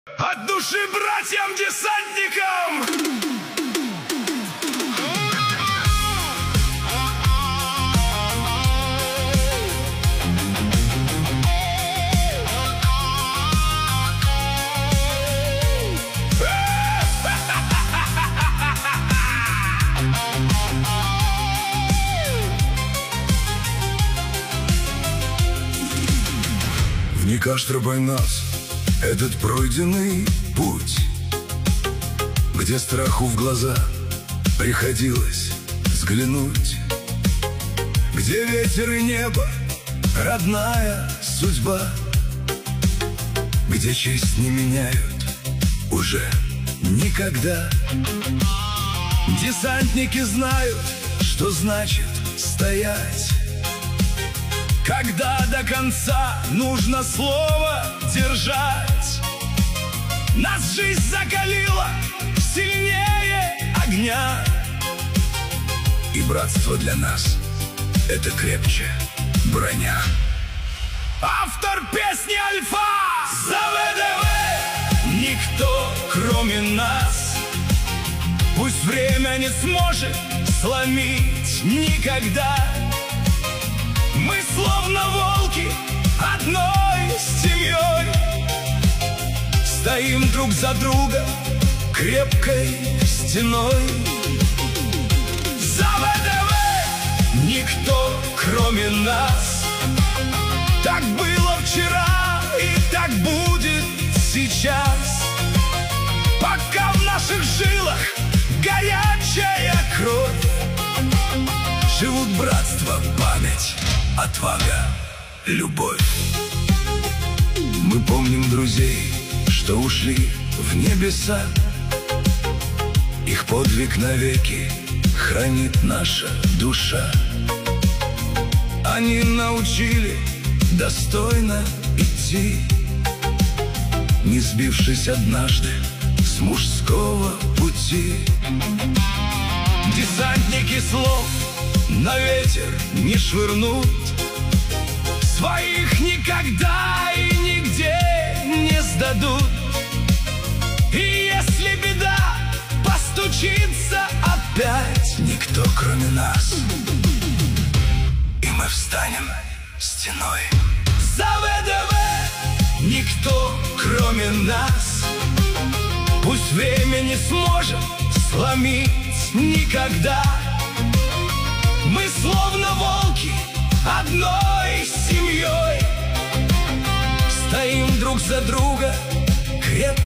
От души братьям-десантникам! Не каштрубай нас, этот пройденный путь, где страху в глаза приходилось взглянуть, где ветер и небо, родная судьба, где честь не меняют уже никогда. Десантники знают, что значит стоять, когда до конца нужно слово держать. Нас жизнь закалила сильнее огня, и братство для нас — это крепче броня. Автор песни Альфа за ВДВ! Никто, кроме нас, пусть время не сможет сломить никогда. Мы словно волки одной семьей, стоим друг за друга крепкой стеной. За ВДВ! Никто, кроме нас. Так было вчера и так будет сейчас, пока в наших жилах горячая кровь. Живут братство, память, отвага, любовь. Мы помним друзей, что ушли в небеса. Их подвиг навеки хранит наша душа. Они научили достойно идти, не сбившись однажды с мужского пути. Десантники слов на ветер не швырнут, своих никогда и нигде не сдадут. И если беда постучится опять, никто кроме нас, и мы встанем стеной. За ВДВ! Никто кроме нас, пусть время не сможет сломить никогда. Мы словно волки одной семьей, стоим друг за друга крепко.